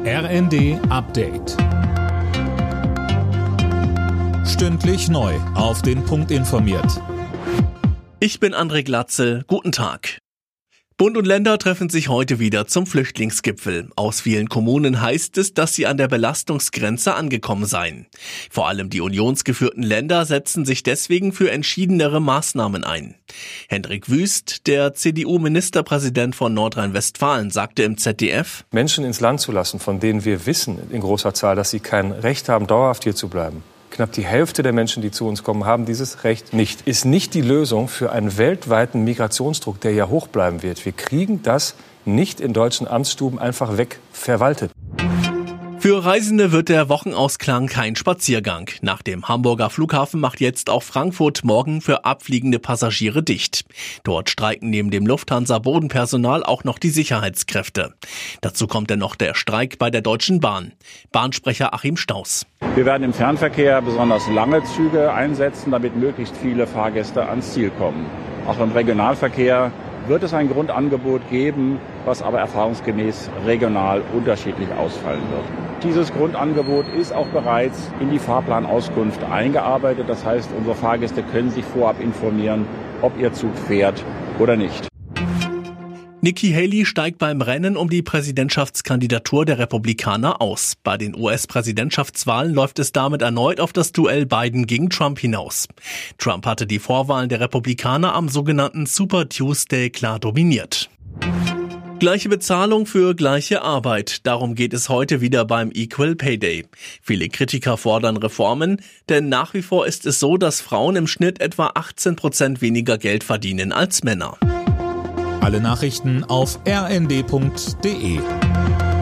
RND Update. Stündlich neu auf den Punkt informiert. Ich bin André Glatzel. Guten Tag. Bund und Länder treffen sich heute wieder zum Flüchtlingsgipfel. Aus vielen Kommunen heißt es, dass sie an der Belastungsgrenze angekommen seien. Vor allem die unionsgeführten Länder setzen sich deswegen für entschiedenere Maßnahmen ein. Hendrik Wüst, der CDU-Ministerpräsident von Nordrhein-Westfalen, sagte im ZDF: Menschen ins Land zu lassen, von denen wir wissen in großer Zahl, dass sie kein Recht haben, dauerhaft hier zu bleiben. Knapp die Hälfte der Menschen, die zu uns kommen, haben dieses Recht nicht. Ist nicht die Lösung für einen weltweiten Migrationsdruck, der ja hoch bleiben wird. Wir kriegen das nicht in deutschen Amtsstuben einfach wegverwaltet. Für Reisende wird der Wochenausklang kein Spaziergang. Nach dem Hamburger Flughafen macht jetzt auch Frankfurt morgen für abfliegende Passagiere dicht. Dort streiken neben dem Lufthansa-Bodenpersonal auch noch die Sicherheitskräfte. Dazu kommt dann noch der Streik bei der Deutschen Bahn. Bahnsprecher Achim Staus: Wir werden im Fernverkehr besonders lange Züge einsetzen, damit möglichst viele Fahrgäste ans Ziel kommen. Auch im Regionalverkehr wird es ein Grundangebot geben, was aber erfahrungsgemäß regional unterschiedlich ausfallen wird. Dieses Grundangebot ist auch bereits in die Fahrplanauskunft eingearbeitet. Das heißt, unsere Fahrgäste können sich vorab informieren, ob ihr Zug fährt oder nicht. Nikki Haley steigt beim Rennen um die Präsidentschaftskandidatur der Republikaner aus. Bei den US-Präsidentschaftswahlen läuft es damit erneut auf das Duell Biden gegen Trump hinaus. Trump hatte die Vorwahlen der Republikaner am sogenannten Super Tuesday klar dominiert. Gleiche Bezahlung für gleiche Arbeit. Darum geht es heute wieder beim Equal Pay Day. Viele Kritiker fordern Reformen, denn nach wie vor ist es so, dass Frauen im Schnitt etwa 18% weniger Geld verdienen als Männer. Alle Nachrichten auf rnd.de.